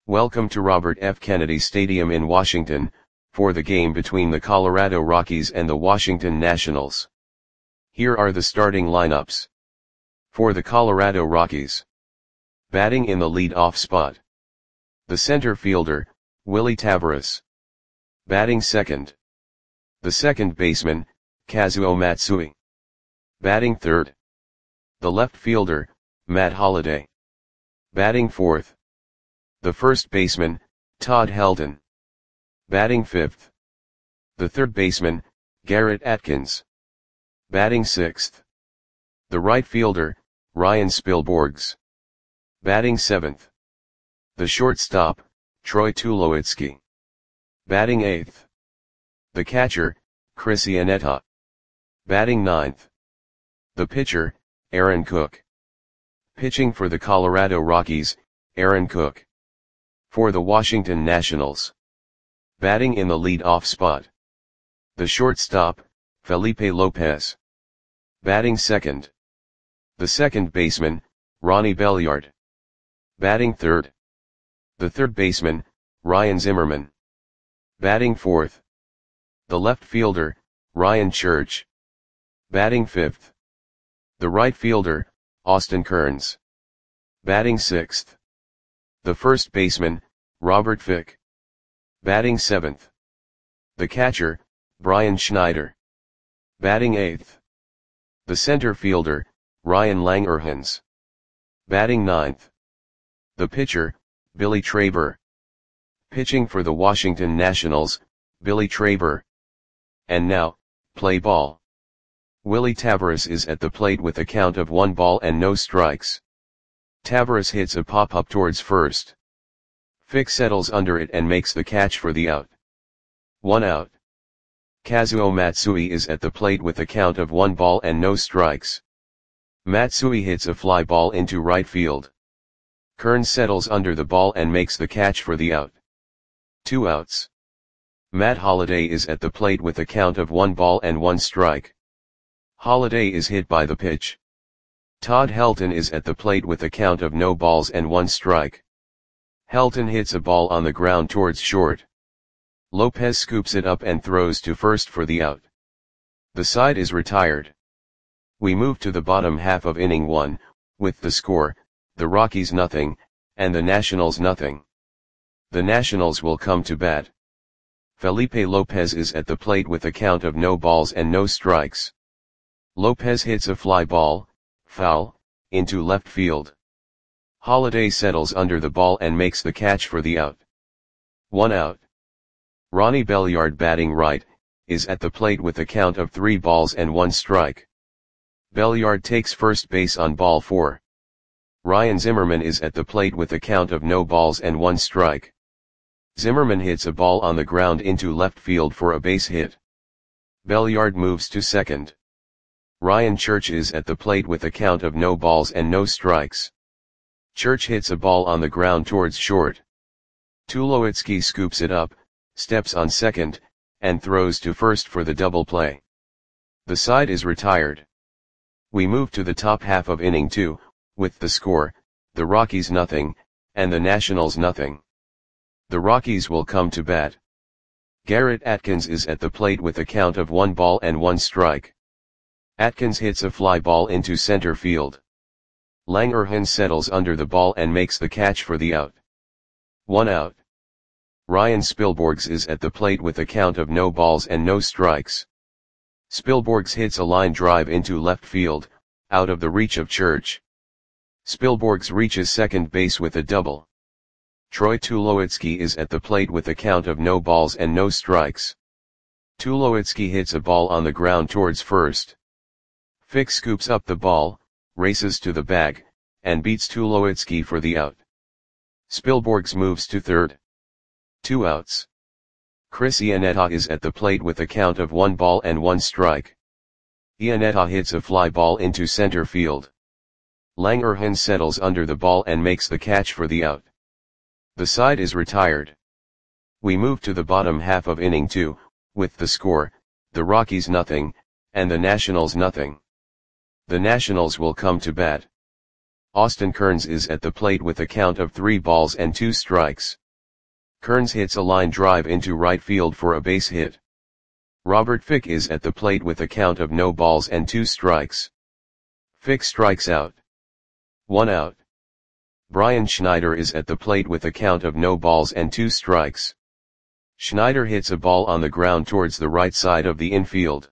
Welcome to Robert F. Kennedy Stadium in Washington, for the game between the Colorado Rockies and the Washington Nationals. Here are the starting lineups. For the Colorado Rockies. Batting in the lead-off spot. The center fielder, Willie Taveras. Batting second. The second baseman, Kazuo Matsui. Batting third. The left fielder, Matt Holliday. Batting fourth. The first baseman, Todd Helton. Batting fifth. The third baseman, Garrett Atkins. Batting sixth. The right fielder, Ryan Spilborghs. Batting seventh. The shortstop, Troy Tulowitzki. Batting eighth. The catcher, Chris Iannetta. Batting ninth. The pitcher, Aaron Cook. Pitching for the Colorado Rockies, Aaron Cook. For the Washington Nationals. Batting in the lead-off spot. The shortstop, Felipe Lopez. Batting second. The second baseman, Ronnie Belliard. Batting third. The third baseman, Ryan Zimmerman. Batting fourth. The left fielder, Ryan Church. Batting fifth. The right fielder, Austin Kearns. Batting sixth. The first baseman, Robert Fick. Batting seventh. The catcher, Brian Schneider. Batting eighth. The center fielder, Ryan Langerhans. Batting ninth. The pitcher, Billy Traber. Pitching for the Washington Nationals, Billy Traber. And now, play ball. Willie Taveras is at the plate with a count of 1 ball and no strikes. Taveras hits a pop-up towards first. Fick settles under it and makes the catch for the out. 1 out. Kazuo Matsui is at the plate with a count of 1 ball and no strikes. Matsui hits a fly ball into right field. Kearns settles under the ball and makes the catch for the out. 2 outs. Matt Holliday is at the plate with a count of 1 ball and 1 strike. Holliday is hit by the pitch. Todd Helton is at the plate with a count of no balls and 1 strike. Helton hits a ball on the ground towards short. Lopez scoops it up and throws to first for the out. The side is retired. We move to the bottom half of inning 1, with the score, the Rockies nothing, and the Nationals nothing. The Nationals will come to bat. Felipe Lopez is at the plate with a count of no balls and no strikes. Lopez hits a fly ball, foul, into left field. Holliday settles under the ball and makes the catch for the out. 1 out. Ronnie Belliard, batting right, is at the plate with a count of 3 balls and 1 strike. Belliard takes first base on ball 4. Ryan Zimmerman is at the plate with a count of no balls and 1 strike. Zimmerman hits a ball on the ground into left field for a base hit. Belliard moves to second. Ryan Church is at the plate with a count of no balls and no strikes. Church hits a ball on the ground towards short. Tulowitzki scoops it up, steps on second, and throws to first for the double play. The side is retired. We move to the top half of inning 2, with the score, the Rockies nothing, and the Nationals nothing. The Rockies will come to bat. Garrett Atkins is at the plate with a count of 1 ball and 1 strike. Atkins hits a fly ball into center field. Langerhans settles under the ball and makes the catch for the out. 1 out. Ryan Spilborghs is at the plate with a count of no balls and no strikes. Spilborghs hits a line drive into left field, out of the reach of Church. Spilborghs reaches second base with a double. Troy Tulowitzki is at the plate with a count of no balls and no strikes. Tulowitzki hits a ball on the ground towards first. Fick scoops up the ball, races to the bag, and beats Tulowitzki for the out. Spilborghs moves to third. 2 outs. Chris Iannetta is at the plate with a count of 1 ball and 1 strike. Iannetta hits a fly ball into center field. Langerhans settles under the ball and makes the catch for the out. The side is retired. We move to the bottom half of inning 2, with the score, the Rockies nothing, and the Nationals nothing. The Nationals will come to bat. Austin Kearns is at the plate with a count of 3 balls and 2 strikes. Kearns hits a line drive into right field for a base hit. Robert Fick is at the plate with a count of no balls and 2 strikes. Fick strikes out. 1 out. Brian Schneider is at the plate with a count of no balls and 2 strikes. Schneider hits a ball on the ground towards the right side of the infield.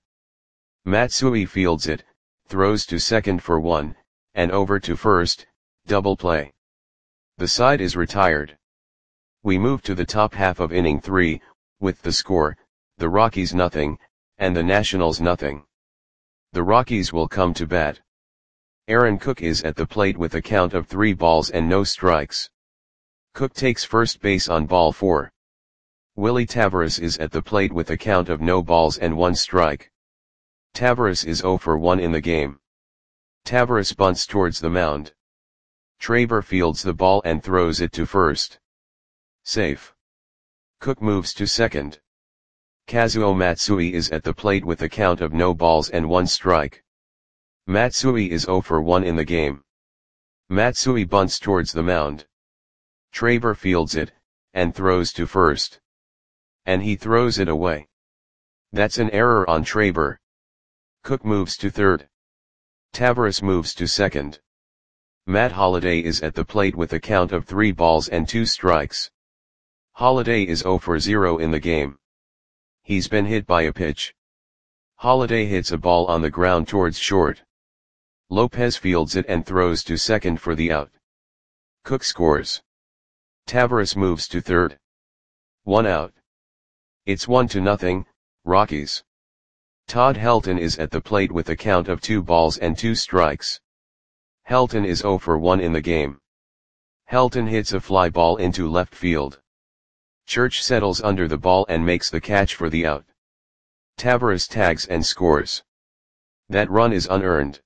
Matsui fields it, throws to second for 1, and over to first, double play. The side is retired. We move to the top half of inning 3, with the score, the Rockies nothing, and the Nationals nothing. The Rockies will come to bat. Aaron Cook is at the plate with a count of 3 balls and no strikes. Cook takes first base on ball 4. Willie Taveras is at the plate with a count of no balls and 1 strike. Taveras is 0 for 1 in the game. Taveras bunts towards the mound. Traber fields the ball and throws it to first. Safe. Cook moves to second. Kazuo Matsui is at the plate with a count of no balls and 1 strike. Matsui is 0 for 1 in the game. Matsui bunts towards the mound. Traber fields it, and throws to first. And he throws it away. That's an error on Traber. Cook moves to third. Taveras moves to second. Matt Holliday is at the plate with a count of 3 balls and 2 strikes. Holliday is 0 for 0 in the game. He's been hit by a pitch. Holliday hits a ball on the ground towards short. Lopez fields it and throws to second for the out. Cook scores. Taveras moves to third. 1 out. It's 1-0, Rockies. Todd Helton is at the plate with a count of 2 balls and 2 strikes. Helton is 0 for 1 in the game. Helton hits a fly ball into left field. Church settles under the ball and makes the catch for the out. Taveras tags and scores. That run is unearned.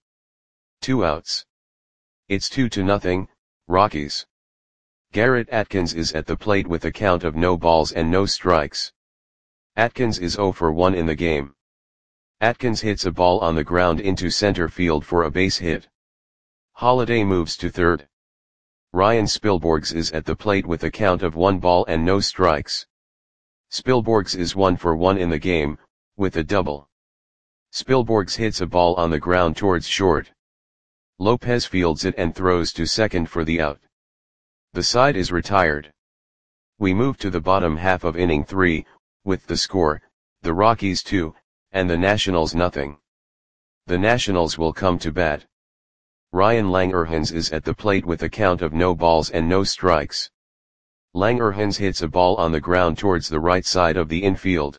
2 outs. It's 2-0, Rockies. Garrett Atkins is at the plate with a count of no balls and no strikes. Atkins is 0 for 1 in the game. Atkins hits a ball on the ground into center field for a base hit. Holliday moves to third. Ryan Spilborghs is at the plate with a count of 1 ball and no strikes. Spilborghs is 1 for 1 in the game, with a double. Spilborghs hits a ball on the ground towards short. Lopez fields it and throws to second for the out. The side is retired. We move to the bottom half of inning 3, with the score, the Rockies 2, and the Nationals nothing. The Nationals will come to bat. Ryan Langerhans is at the plate with a count of no balls and no strikes. Langerhans hits a ball on the ground towards the right side of the infield.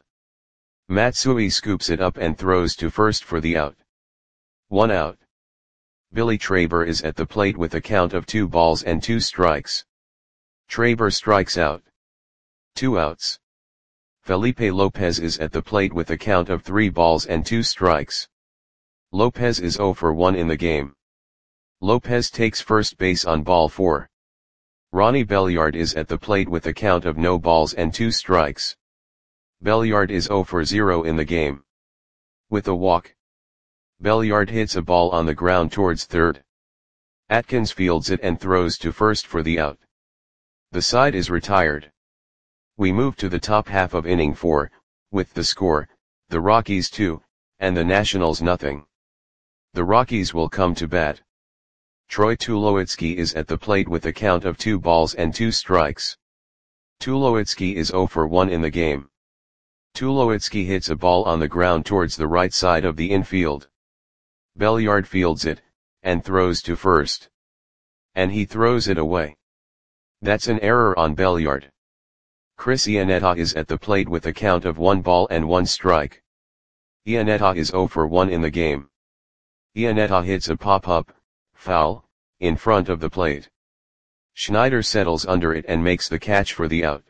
Matsui scoops it up and throws to first for the out. 1 out. Billy Traber is at the plate with a count of 2 balls and 2 strikes. Traber strikes out. 2 outs. Felipe Lopez is at the plate with a count of 3 balls and 2 strikes. Lopez is 0 for 1 in the game. Lopez takes first base on ball 4. Ronnie Belliard is at the plate with a count of no balls and 2 strikes. Belliard is 0 for 0 in the game. With a walk. Belliard hits a ball on the ground towards third. Atkins fields it and throws to first for the out. The side is retired. We move to the top half of inning 4, with the score, the Rockies 2, and the Nationals nothing. The Rockies will come to bat. Troy Tulowitzki is at the plate with a count of 2 balls and 2 strikes. Tulowitzki is 0 for 1 in the game. Tulowitzki hits a ball on the ground towards the right side of the infield. Belliard fields it, and throws to first. And he throws it away. That's an error on Belliard. Chris Iannetta is at the plate with a count of 1 ball and 1 strike. Iannetta is 0 for 1 in the game. Iannetta hits a pop-up, foul, in front of the plate. Schneider settles under it and makes the catch for the out.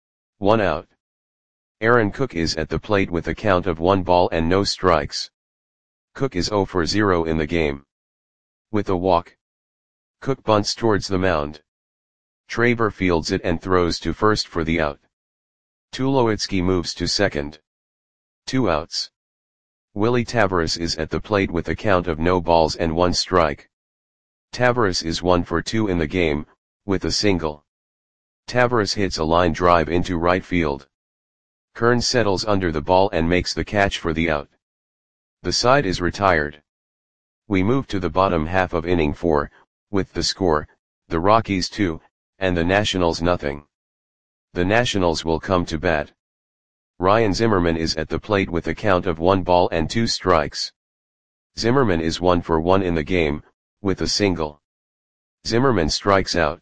1 out. Aaron Cook is at the plate with a count of 1 ball and no strikes. Cook is 0 for 0 in the game. With a walk. Cook bunts towards the mound. Traber fields it and throws to first for the out. Tulowitzki moves to second. 2 outs. Willie Taveras is at the plate with a count of no balls and 1 strike. Tavares is 1 for 2 in the game, with a single. Tavares hits a line drive into right field. Kearns settles under the ball and makes the catch for the out. The side is retired. We move to the bottom half of inning 4, with the score, the Rockies 2, and the Nationals nothing. The Nationals will come to bat. Ryan Zimmerman is at the plate with a count of 1 ball and 2 strikes. Zimmerman is 1 for 1 in the game, with a single. Zimmerman strikes out.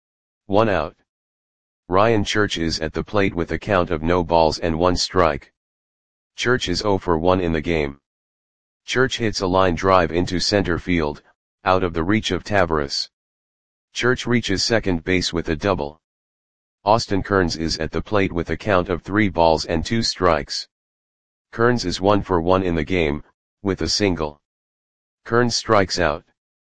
1 out. Ryan Church is at the plate with a count of no balls and 1 strike. Church is 0 for 1 in the game. Church hits a line drive into center field, out of the reach of Tavares. Church reaches second base with a double. Austin Kearns is at the plate with a count of 3 balls and 2 strikes. Kearns is 1 for 1 in the game, with a single. Kearns strikes out.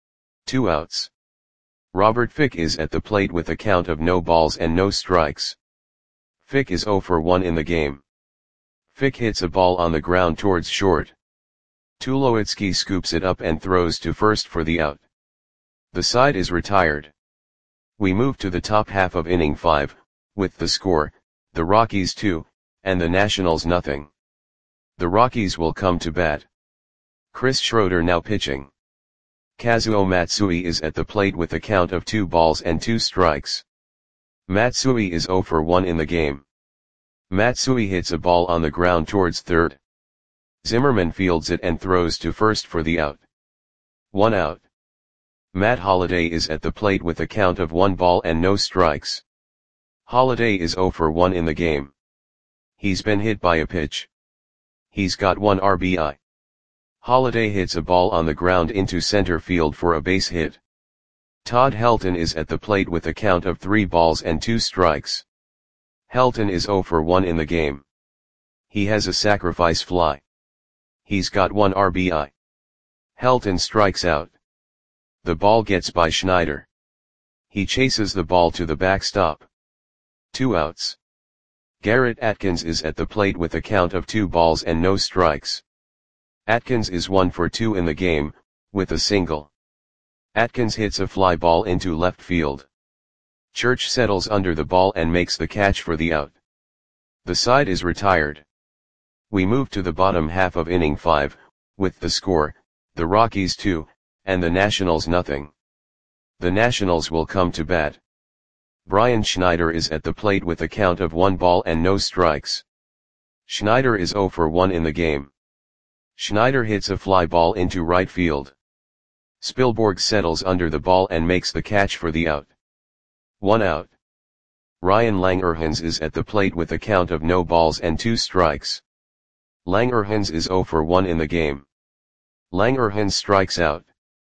2 outs. Robert Fick is at the plate with a count of no balls and no strikes. Fick is 0 for 1 in the game. Fick hits a ball on the ground towards short. Tulowitzki scoops it up and throws to first for the out. The side is retired. We move to the top half of inning 5, with the score, the Rockies 2, and the Nationals nothing. The Rockies will come to bat. Chris Schroeder now pitching. Kazuo Matsui is at the plate with a count of 2 balls and 2 strikes. Matsui is 0 for 1 in the game. Matsui hits a ball on the ground towards third. Zimmerman fields it and throws to first for the out. 1 out. Matt Holliday is at the plate with a count of 1 ball and no strikes. Holliday is 0 for 1 in the game. He's been hit by a pitch. He's got 1 RBI. Holliday hits a ball on the ground into center field for a base hit. Todd Helton is at the plate with a count of 3 balls and 2 strikes. Helton is 0 for 1 in the game. He has a sacrifice fly. He's got 1 RBI. Helton strikes out. The ball gets by Schneider. He chases the ball to the backstop. 2 outs. Garrett Atkins is at the plate with a count of 2 balls and no strikes. Atkins is 1 for 2 in the game, with a single. Atkins hits a fly ball into left field. Church settles under the ball and makes the catch for the out. The side is retired. We move to the bottom half of inning 5, with the score, the Rockies 2, and the Nationals nothing. The Nationals will come to bat. Brian Schneider is at the plate with a count of 1 ball and no strikes. Schneider is 0 for 1 in the game. Schneider hits a fly ball into right field. Spielborg settles under the ball and makes the catch for the out. 1 out. Ryan Langerhans is at the plate with a count of no balls and 2 strikes. Langerhans is 0 for 1 in the game. Langerhans strikes out.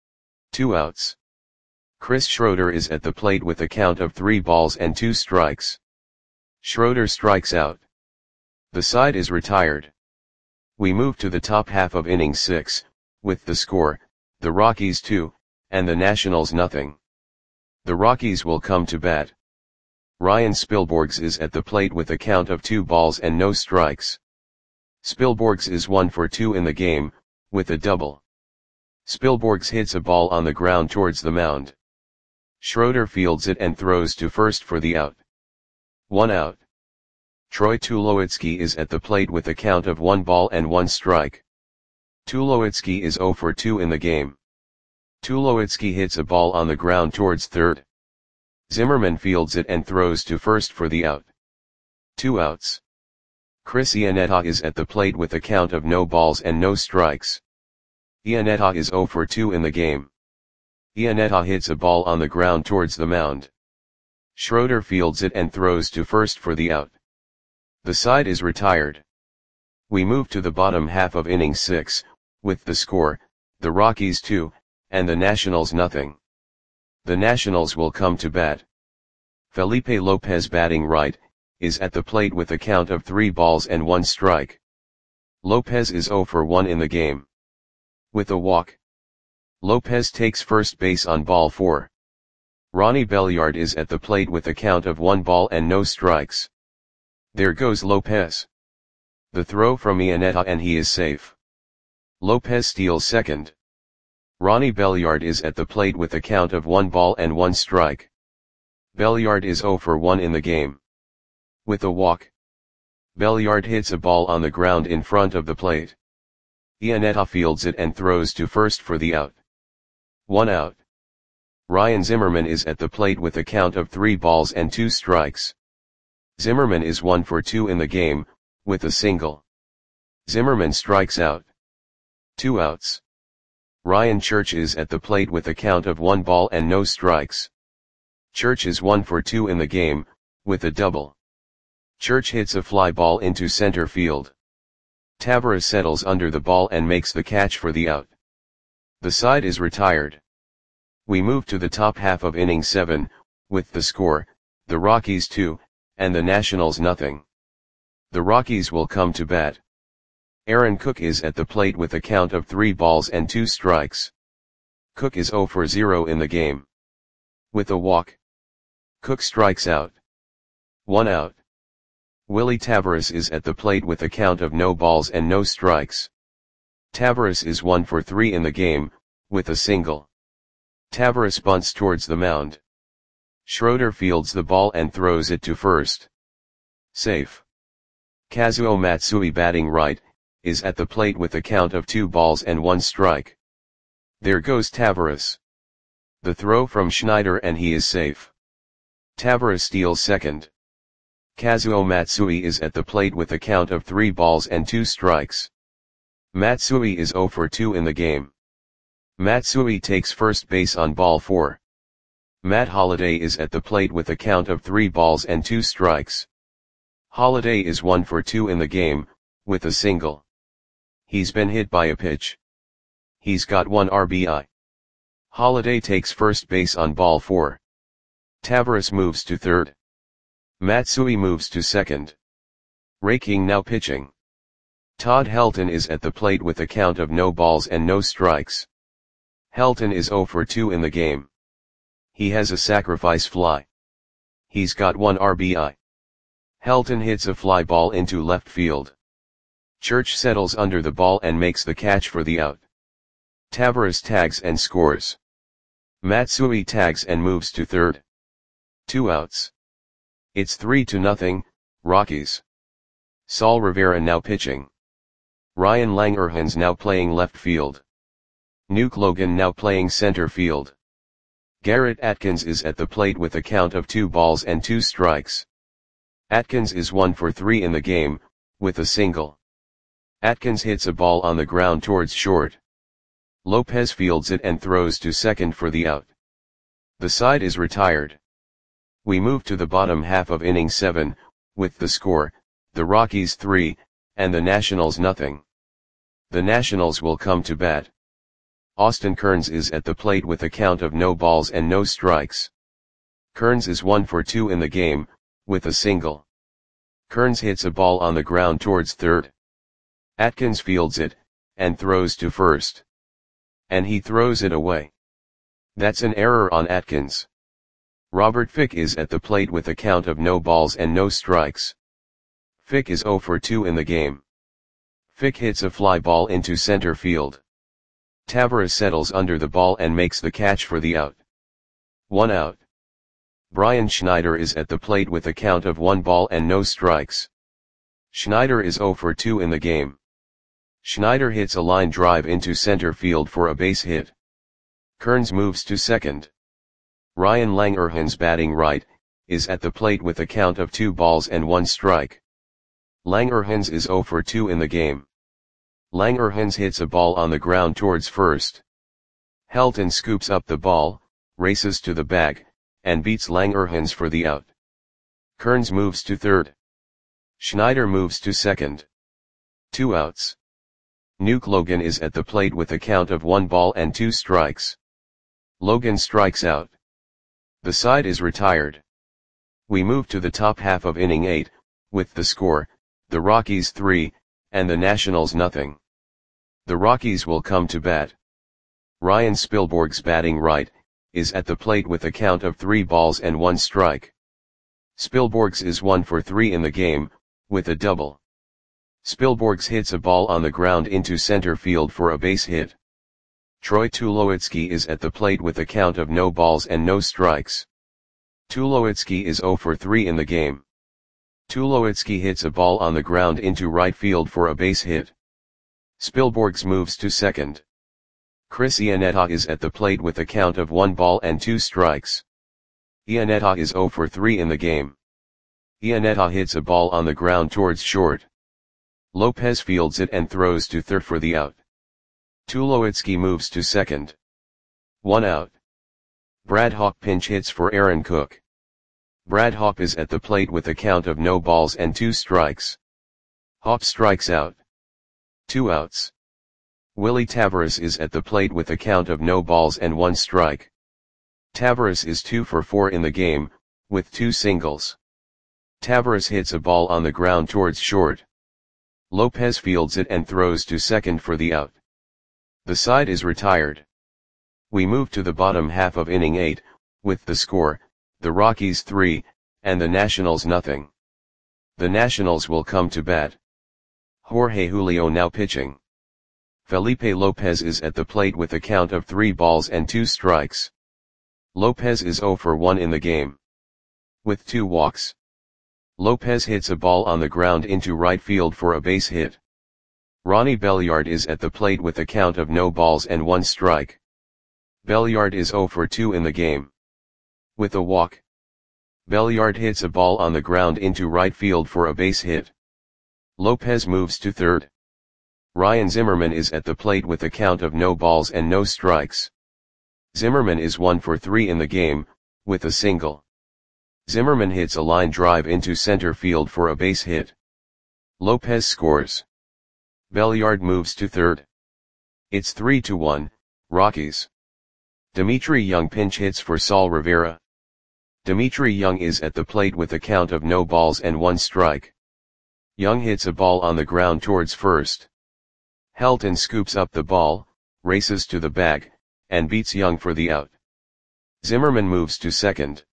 2 outs. Chris Schroeder is at the plate with a count of 3 balls and 2 strikes. Schroeder strikes out. The side is retired. We move to the top half of inning 6, with the score, the Rockies 2, and the Nationals nothing. The Rockies will come to bat. Ryan Spielborgs is at the plate with a count of 2 balls and no strikes. Spielborgs is 1 for 2 in the game, with a double. Spielborgs hits a ball on the ground towards the mound. Schroeder fields it and throws to first for the out. 1 out. Troy Tulowitzki is at the plate with a count of 1 ball and 1 strike. Tulowitzki is 0 for 2 in the game. Tulowitzki hits a ball on the ground towards third. Zimmerman fields it and throws to first for the out. 2 outs. Chris Iannetta is at the plate with a count of no balls and no strikes. Iannetta is 0 for 2 in the game. Iannetta hits a ball on the ground towards the mound. Schroeder fields it and throws to first for the out. The side is retired. We move to the bottom half of inning 6, with the score, the Rockies 2, and the Nationals nothing. The Nationals will come to bat. Felipe Lopez batting right, is at the plate with a count of 3 balls and 1 strike. Lopez is 0 for 1 in the game. With a walk. Lopez takes first base on ball 4. Ronnie Belliard is at the plate with a count of 1 ball and no strikes. There goes Lopez. The throw from Iannetta and he is safe. Lopez steals second. Ronnie Belliard is at the plate with a count of 1 ball and 1 strike. Belliard is 0 for 1 in the game. With a walk, Belliard hits a ball on the ground in front of the plate. Iannetta fields it and throws to first for the out. 1 out. Ryan Zimmerman is at the plate with a count of 3 balls and 2 strikes. Zimmerman is 1 for 2 in the game, with a single. Zimmerman strikes out. 2 outs. Ryan Church is at the plate with a count of 1 ball and no strikes. Church is 1 for 2 in the game, with a double. Church hits a fly ball into center field. Tavares settles under the ball and makes the catch for the out. The side is retired. We move to the top half of inning 7, with the score, the Rockies 2, and the Nationals nothing. The Rockies will come to bat. Aaron Cook is at the plate with a count of 3 balls and 2 strikes. Cook is 0 for 0 in the game. With a walk, Cook strikes out. 1 out. Willie Tavares is at the plate with a count of no balls and no strikes. Tavares is 1 for 3 in the game, with a single. Tavares bunts towards the mound. Schroeder fields the ball and throws it to first. Safe. Kazuo Matsui, batting right, is at the plate with a count of 2 balls and 1 strike. There goes Tavares. The throw from Schneider and he is safe. Tavares steals second. Kazuo Matsui is at the plate with a count of 3 balls and 2 strikes. Matsui is 0 for 2 in the game. Matsui takes first base on ball 4. Matt Holliday is at the plate with a count of 3 balls and 2 strikes. Holliday is 1 for 2 in the game, with a single. He's been hit by a pitch. He's got 1 RBI. Holliday takes first base on ball 4. Tavares moves to third. Matsui moves to second. Ray King now pitching. Todd Helton is at the plate with a count of no balls and no strikes. Helton is 0 for 2 in the game. He has a sacrifice fly. He's got 1 RBI. Helton hits a fly ball into left field. Church settles under the ball and makes the catch for the out. Tavares tags and scores. Matsui tags and moves to third. 2 outs. It's 3-0, Rockies. Saul Rivera now pitching. Ryan Langerhans now playing left field. Nuke Logan now playing center field. Garrett Atkins is at the plate with a count of 2 balls and 2 strikes. Atkins is 1 for 3 in the game, with a single. Atkins hits a ball on the ground towards short. Lopez fields it and throws to second for the out. The side is retired. We move to the bottom half of inning 7, with the score, the Rockies 3, and the Nationals nothing. The Nationals will come to bat. Austin Kearns is at the plate with a count of no balls and no strikes. Kearns is 1 for 2 in the game, with a single. Kearns hits a ball on the ground towards third. Atkins fields it, and throws to first. And he throws it away. That's an error on Atkins. Robert Fick is at the plate with a count of no balls and no strikes. Fick is 0 for 2 in the game. Fick hits a fly ball into center field. Tavares settles under the ball and makes the catch for the out. 1 out. Brian Schneider is at the plate with a count of 1 ball and no strikes. Schneider is 0 for 2 in the game. Schneider hits a line drive into center field for a base hit. Kearns moves to second. Ryan Langerhans, batting right, is at the plate with a count of 2 balls and 1 strike. Langerhans is 0 for 2 in the game. Langerhans hits a ball on the ground towards first. Helton scoops up the ball, races to the bag, and beats Langerhans for the out. Kearns moves to third. Schneider moves to second. 2 outs. Nuke Logan is at the plate with a count of 1 ball and 2 strikes. Logan strikes out. The side is retired. We move to the top half of inning 8, with the score, the Rockies 3, and the Nationals nothing. The Rockies will come to bat. Ryan Spilborghs, batting right, is at the plate with a count of 3 balls and 1 strike. Spilborghs is 1 for 3 in the game, with a double. Spilborghs hits a ball on the ground into center field for a base hit. Troy Tulowitzki is at the plate with a count of no balls and no strikes. Tulowitzki is 0 for 3 in the game. Tulowitzki hits a ball on the ground into right field for a base hit. Spilborghs moves to second. Chris Iannetta is at the plate with a count of 1 ball and 2 strikes. Iannetta is 0 for 3 in the game. Iannetta hits a ball on the ground towards short. Lopez fields it and throws to third for the out. Tulowitzki moves to second. 1 out. Brad Hawpe pinch hits for Aaron Cook. Brad Hawpe is at the plate with a count of no balls and 2 strikes. Hawpe strikes out. 2 outs. Willie Taveras is at the plate with a count of no balls and 1 strike. Taveras is 2 for 4 in the game, with 2 singles. Taveras hits a ball on the ground towards short. Lopez fields it and throws to second for the out. The side is retired. We move to the bottom half of inning 8, with the score, the Rockies 3, and the Nationals nothing. The Nationals will come to bat. Jorge Julio now pitching. Felipe Lopez is at the plate with a count of 3 balls and 2 strikes. Lopez is 0 for 1 in the game. With 2 walks. Lopez hits a ball on the ground into right field for a base hit. Ronnie Belliard is at the plate with a count of no balls and 1 strike. Belliard is 0 for 2 in the game. With a walk. Belliard hits a ball on the ground into right field for a base hit. Lopez moves to third. Ryan Zimmerman is at the plate with a count of no balls and no strikes. Zimmerman is 1 for 3 in the game, with a single. Zimmerman hits a line drive into center field for a base hit. Lopez scores. Belliard moves to third. It's 3-1, Rockies. Dimitri Young pinch hits for Saul Rivera. Dimitri Young is at the plate with a count of no balls and 1 strike. Young hits a ball on the ground towards first. Helton scoops up the ball, races to the bag, and beats Young for the out. Zimmerman moves to second.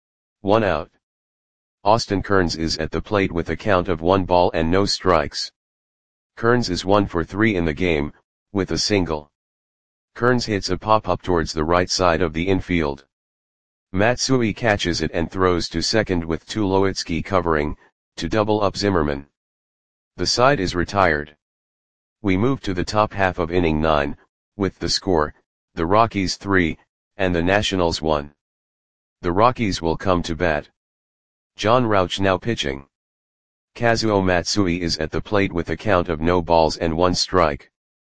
1 out. Austin Kearns is at the plate with a count of 1 ball and no strikes. Kearns is 1 for 3 in the game, with a single. Kearns hits a pop-up towards the right side of the infield. Matsui catches it and throws to second with Tulowitzki covering, to double up Zimmerman. The side is retired. We move to the top half of inning 9, with the score, the Rockies 3, and the Nationals 1. The Rockies will come to bat. John Rauch now pitching. Kazuo Matsui is at the plate with a count of no balls and 1 strike.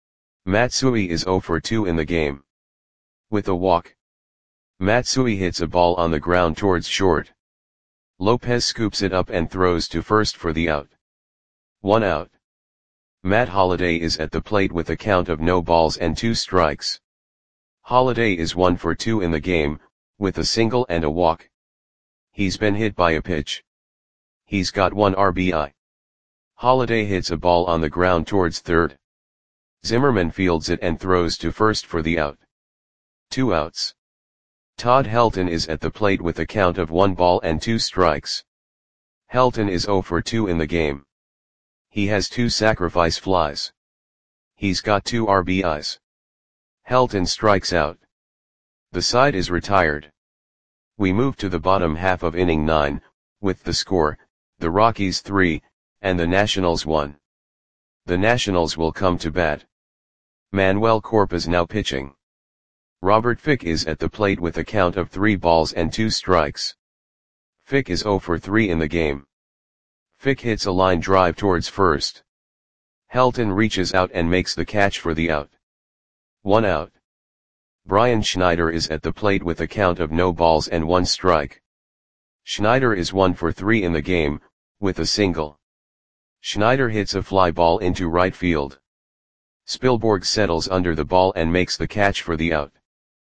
Matsui is 0 for 2 in the game. With a walk. Matsui hits a ball on the ground towards short. Lopez scoops it up and throws to first for the out. 1 out. Matt Holliday is at the plate with a count of no balls and 2 strikes. Holliday is 1 for 2 in the game, with a single and a walk. He's been hit by a pitch. He's got 1 RBI. Holliday hits a ball on the ground towards third. Zimmerman fields it and throws to first for the out. 2 outs. Todd Helton is at the plate with a count of 1 ball and 2 strikes. Helton is 0 for 2 in the game. He has 2 sacrifice flies. He's got 2 RBIs. Helton strikes out. The side is retired. We move to the bottom half of inning 9, with the score, the Rockies 3, and the Nationals 1. The Nationals will come to bat. Manuel Corpus now pitching. Robert Fick is at the plate with a count of 3 balls and 2 strikes. Fick is 0 for 3 in the game. Fick hits a line drive towards first. Helton reaches out and makes the catch for the out. 1 out. Brian Schneider is at the plate with a count of no balls and 1 strike. Schneider is 1 for 3 in the game, with a single. Schneider hits a fly ball into right field. Spilborghs settles under the ball and makes the catch for the out.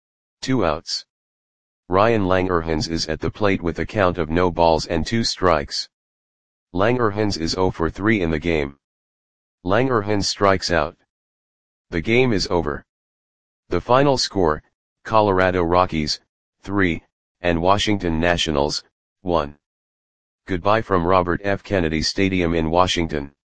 2 outs. Ryan Langerhans is at the plate with a count of no balls and 2 strikes. Langerhans is 0 for 3 in the game. Langerhans strikes out. The game is over. The final score, Colorado Rockies, 3, and Washington Nationals, 1. Goodbye from Robert F. Kennedy Stadium in Washington.